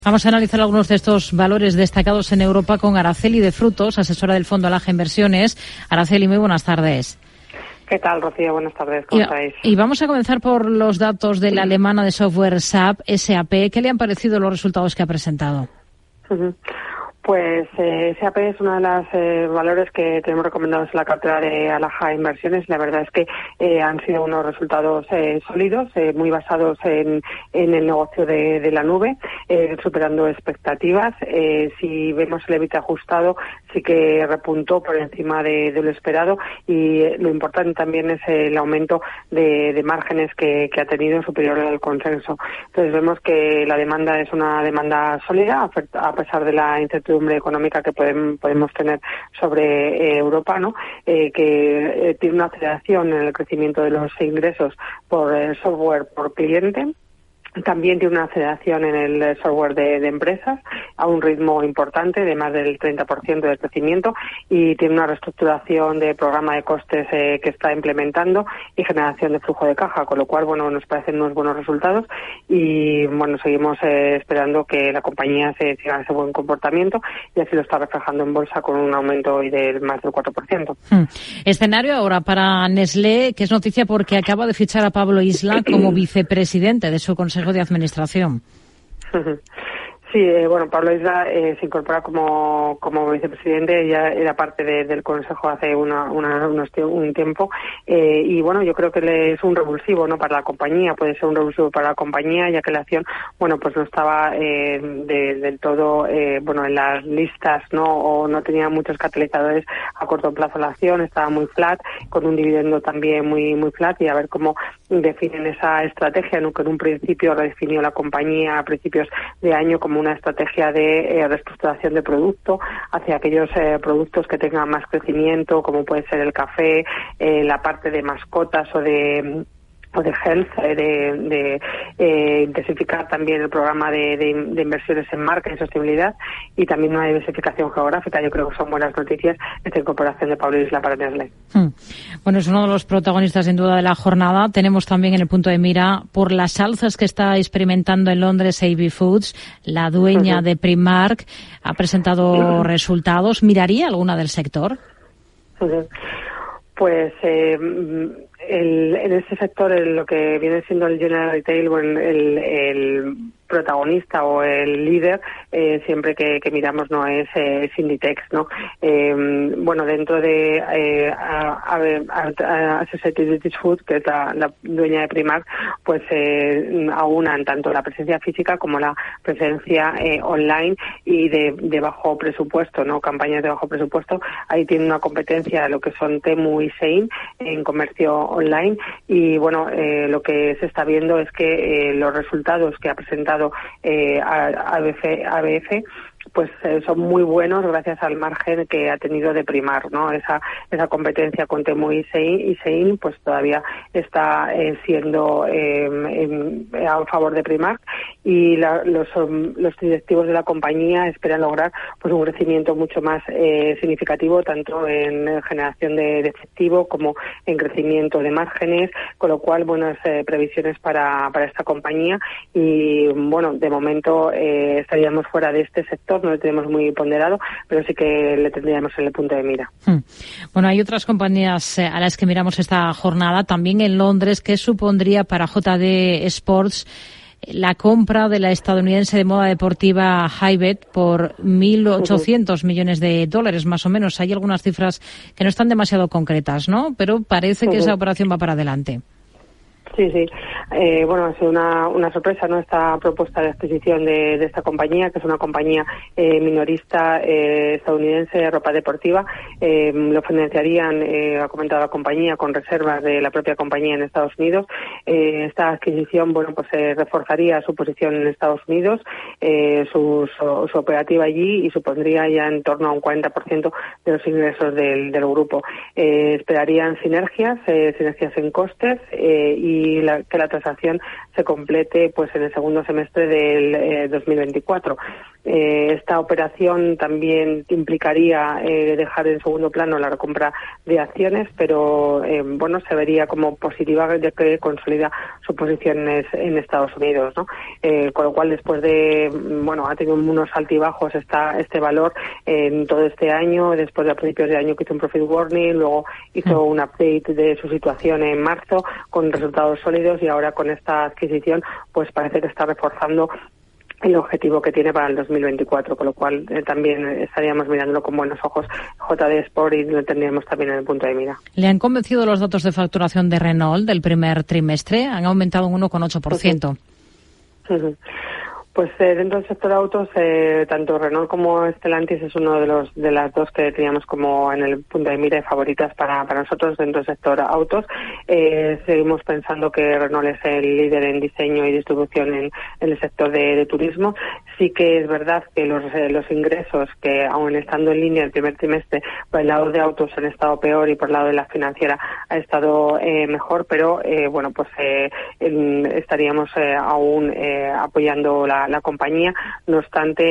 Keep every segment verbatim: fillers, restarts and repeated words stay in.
Vamos a analizar algunos de estos valores destacados en Europa con Araceli de Frutos, asesora del Fondo Alaja Inversiones. Araceli, muy buenas tardes. ¿Qué tal, Rocío? Buenas tardes, ¿cómo y, estáis? Y vamos a comenzar por los datos de la alemana de software S A P, S A P. ¿Qué le han parecido los resultados que ha presentado? Uh-huh. Pues eh, S A P es uno de los eh, valores que tenemos recomendados en la cartera de Alaja Inversiones. La verdad es que eh, han sido unos resultados eh, sólidos, eh, muy basados en, en el negocio de, de la nube, eh, superando expectativas. Eh, si vemos el EBITDA ajustado, sí que repuntó por encima de, de lo esperado, y eh, lo importante también es el aumento de, de márgenes que, que ha tenido superior al consenso. Entonces vemos que la demanda es una demanda sólida, a pesar de la incertidumbre económica que podemos, podemos tener sobre eh, Europa, ¿no? Eh, que eh, tiene una aceleración en el crecimiento de los ingresos por eh, software por cliente. También tiene una aceleración en el software de, de empresas a un ritmo importante de más del treinta por ciento de crecimiento, y tiene una reestructuración de programa de costes eh, que está implementando y generación de flujo de caja, con lo cual, bueno, nos parecen unos buenos resultados y, bueno, seguimos eh, esperando que la compañía se siga ese buen comportamiento, y así lo está reflejando en bolsa con un aumento hoy del más del cuatro por ciento. Hmm. Escenario ahora para Nestlé, que es noticia porque acaba de fichar a Pablo Isla como vicepresidente de su consejo de administración. Sí, eh, bueno, Pablo Isla eh, se incorpora como como vicepresidente, ya era parte de, del Consejo hace una, una, unos, un tiempo, eh, y bueno, yo creo que le es un revulsivo, ¿no?, para la compañía, puede ser un revulsivo para la compañía, ya que la acción, bueno, pues no estaba eh, de, del todo, eh, bueno, en las listas, ¿no?, o no tenía muchos catalizadores a corto plazo la acción, estaba muy flat, con un dividendo también muy muy flat, y a ver cómo definen esa estrategia, ¿no?, que en un principio redefinió la compañía a principios de año como una estrategia de eh, reestructuración de producto hacia aquellos eh, productos que tengan más crecimiento, como puede ser el café, eh, la parte de mascotas o de o de health, eh, de, de eh, intensificar también el programa de, de, de inversiones en marca y sostenibilidad, y también una diversificación geográfica. Yo creo que son buenas noticias esta incorporación de Pablo Isla para Nestlé. Hmm. Bueno, es uno de los protagonistas sin duda de la jornada. Tenemos también en el punto de mira por las alzas que está experimentando en Londres A B Foods, la dueña uh-huh. de Primark, ha presentado uh-huh. resultados. ¿Miraría alguna del sector? Uh-huh. Pues eh, el, en este sector, en lo que viene siendo el general retail, bueno, el, el protagonista o el líder eh, siempre que, que miramos no es, eh, es Inditex, ¿no? Eh, bueno, dentro de eh, Associated British Food, que es la, la dueña de Primark, pues eh, aunan tanto la presencia física como la presencia eh, online y de, de bajo presupuesto, ¿no? Campañas de bajo presupuesto. Ahí tiene una competencia de lo que son Temu y Shein en comercio online, y bueno, eh, lo que se está viendo es que eh, los resultados que ha presentado Eh, A B F pues eh, son muy buenos gracias al margen que ha tenido de Primark, ¿no? Esa esa competencia con Temu y Shein, y Shein pues todavía está eh, siendo eh, en, a favor de Primark, y la, los los directivos de la compañía esperan lograr pues un crecimiento mucho más eh, significativo, tanto en generación de, de efectivo como en crecimiento de márgenes, con lo cual buenas eh, previsiones para para esta compañía, y bueno, de momento eh, estaríamos fuera de este sector, no lo tenemos muy ponderado, pero sí que le tendríamos en el punto de mira. Hmm. Bueno, hay otras compañías a las que miramos esta jornada, también en Londres, que supondría para J D Sports la compra de la estadounidense de moda deportiva Hibbett por mil ochocientos uh-huh. millones de dólares, más o menos. Hay algunas cifras que no están demasiado concretas, ¿no? Pero parece uh-huh. que esa operación va para adelante. Sí, sí. Eh, bueno, ha sido una, una sorpresa, ¿no?, esta propuesta de adquisición de, de esta compañía, que es una compañía eh, minorista eh, estadounidense de ropa deportiva. Eh, lo financiarían, eh, ha comentado la compañía, con reservas de la propia compañía en Estados Unidos. Eh, esta adquisición, bueno, pues eh, reforzaría su posición en Estados Unidos, eh, su, su, su operativa allí, y supondría ya en torno a un cuarenta por ciento de los ingresos del, del grupo. Eh, esperarían sinergias, eh, sinergias en costes, eh, y y la, que la transacción se complete pues en el segundo semestre del eh, dos mil veinticuatro. Eh, esta operación también implicaría eh, dejar en segundo plano la recompra de acciones, pero eh, bueno, se vería como positiva ya que consolida su posición en, en Estados Unidos, ¿no? Eh, con lo cual, después de, bueno, ha tenido unos altibajos esta, este valor eh, en todo este año, después de a principios de año que hizo un profit warning, luego hizo un update de su situación en marzo con resultados sólidos y ahora con esta adquisición pues parece que está reforzando el objetivo que tiene para el dos mil veinticuatro, con lo cual eh, también estaríamos mirándolo con buenos ojos J D Sport y lo tendríamos también en el punto de mira. ¿Le han convencido los datos de facturación de Renault del primer trimestre? Han aumentado un uno coma ocho por ciento. Uh-huh. Uh-huh. Pues eh, dentro del sector autos, eh, tanto Renault como Stellantis es uno de los de las dos que teníamos como en el punto de mira y favoritas para, para nosotros dentro del sector autos. Eh, seguimos pensando que Renault es el líder en diseño y distribución en, en el sector de, de turismo. Sí que es verdad que los, eh, los ingresos, que aun estando en línea el primer trimestre, por el lado de autos han estado peor y por el lado de la financiera ha estado eh, mejor, pero eh, bueno, pues eh, en, estaríamos eh, aún eh, apoyando la la compañía. No obstante,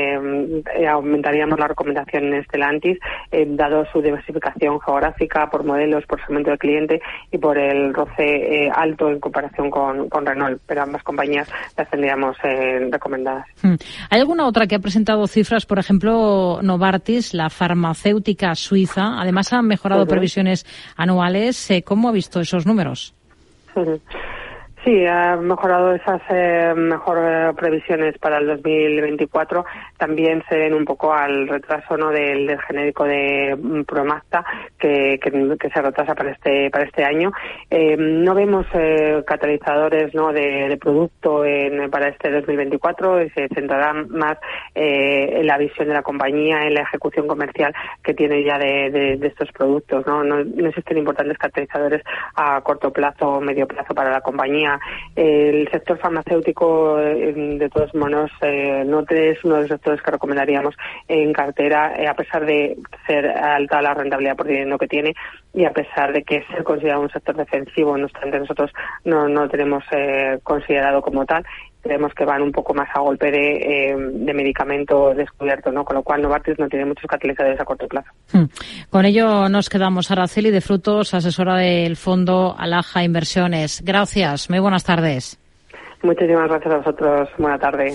eh, aumentaríamos la recomendación en Stellantis, eh, dado su diversificación geográfica por modelos, por segmento de cliente y por el roce eh, alto en comparación con, con Renault, pero ambas compañías las tendríamos eh, recomendadas. ¿Hay alguna otra que ha presentado cifras, por ejemplo, Novartis, la farmacéutica suiza? Además, han mejorado uh-huh. previsiones anuales. ¿Cómo ha visto esos números? Uh-huh. Sí, ha mejorado esas eh, mejor eh, previsiones para el dos mil veinticuatro. También se ven un poco al retraso, ¿no?, del, del genérico de um, Promacta que, que, que se retrasa para este para este año. Eh, no vemos eh, catalizadores, ¿no?, de, de producto en, para este dos mil veinticuatro. Se centrará más eh, en la visión de la compañía, en la ejecución comercial que tiene ya de, de, de estos productos, ¿no? No, no existen importantes catalizadores a corto plazo o medio plazo para la compañía. El sector farmacéutico, de todos modos, eh, no es uno de los sectores que recomendaríamos en cartera, eh, a pesar de ser alta la rentabilidad por dividendo que tiene y a pesar de que ser considerado un sector defensivo, no obstante nosotros no, no lo tenemos eh, considerado como tal. Creemos que van un poco más a golpe de, eh, de medicamento descubierto, ¿no? Con lo cual Novartis no tiene muchos catalizadores a corto plazo. Hmm. Con ello nos quedamos. Araceli de Frutos, asesora del fondo Alaja Inversiones. Gracias. Muy buenas tardes. Muchísimas gracias a vosotros. Buena tarde.